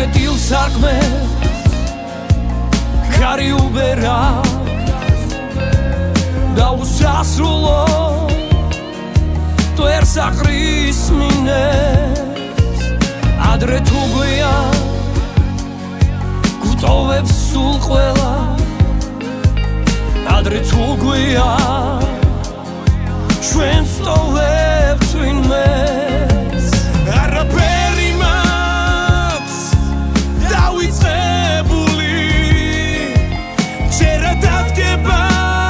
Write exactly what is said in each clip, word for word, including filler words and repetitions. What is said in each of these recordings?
ეტილ სარკმელს ქარი უბერა და უსასრულო თუ ვერ საყრის მინეს ადრე თუ გვია გუტოვებს სულ ყველა ადრე თუ გვია ჩვენ სტოვებთ ვინმეს არაფერი მაქვს დავიწყებული ჯერა დადგება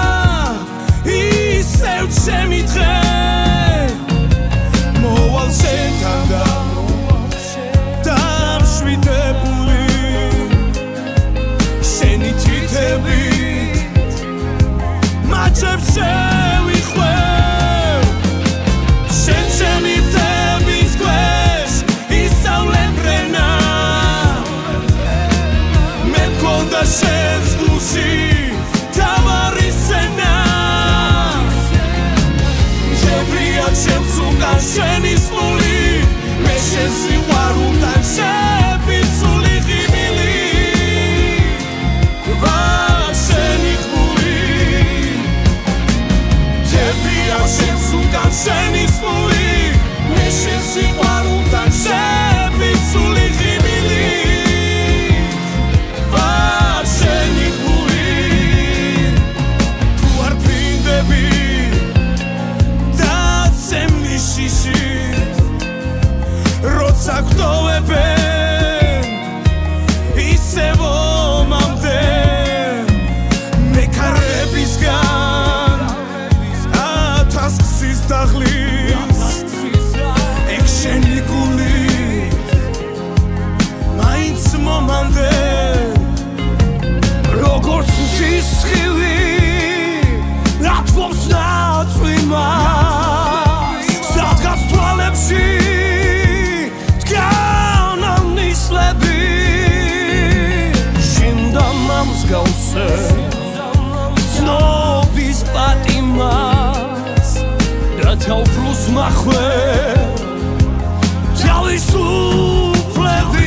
ისევ ჩემი დღე მოვალ შენთან და დამშვიდებული შენი თითებით მაჩებს შევიხვევ შენ ჩემი მთების ქვეშ ისავლებ რენა მე მქონდა შენს გულში თავარი სენა ჯებრია ჩემს უკან შენი სული მე შენ სიყვარულთან შეფიცული ღიმილი ვა შენი ხმული ჯებრია ჩემს უკან შენი სული მე შენ სიყვარულთან შეფიცული ღიმილი ვა შენი ხმული თუ არ ფინდები როცა გვტოვებენ ისევ ომამდენ მე ქარებისგან ათას გზის დაღლის ეგ შენი გული მაინც მომამდენ როგორც სისხლი რატომს ნაცვლიმა ცნობის პატიმას რათა უფლოს მახვე თავისუფლები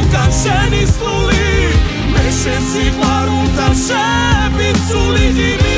შენი სული მე შენ სიყვარულთან შეფიცული ღიმილი